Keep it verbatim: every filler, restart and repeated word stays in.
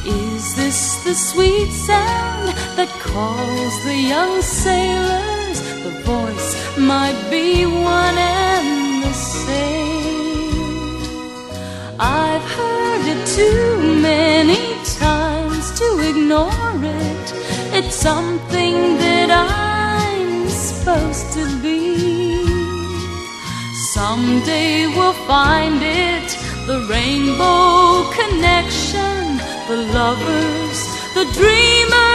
Is this the sweet sound that calls the young sailors? The voice might be one and the same. I've heard it too many times to ignore it. It's something that I'm supposed to be. Someday we'll find it, the rainbow connection, the lovers, the dreamers.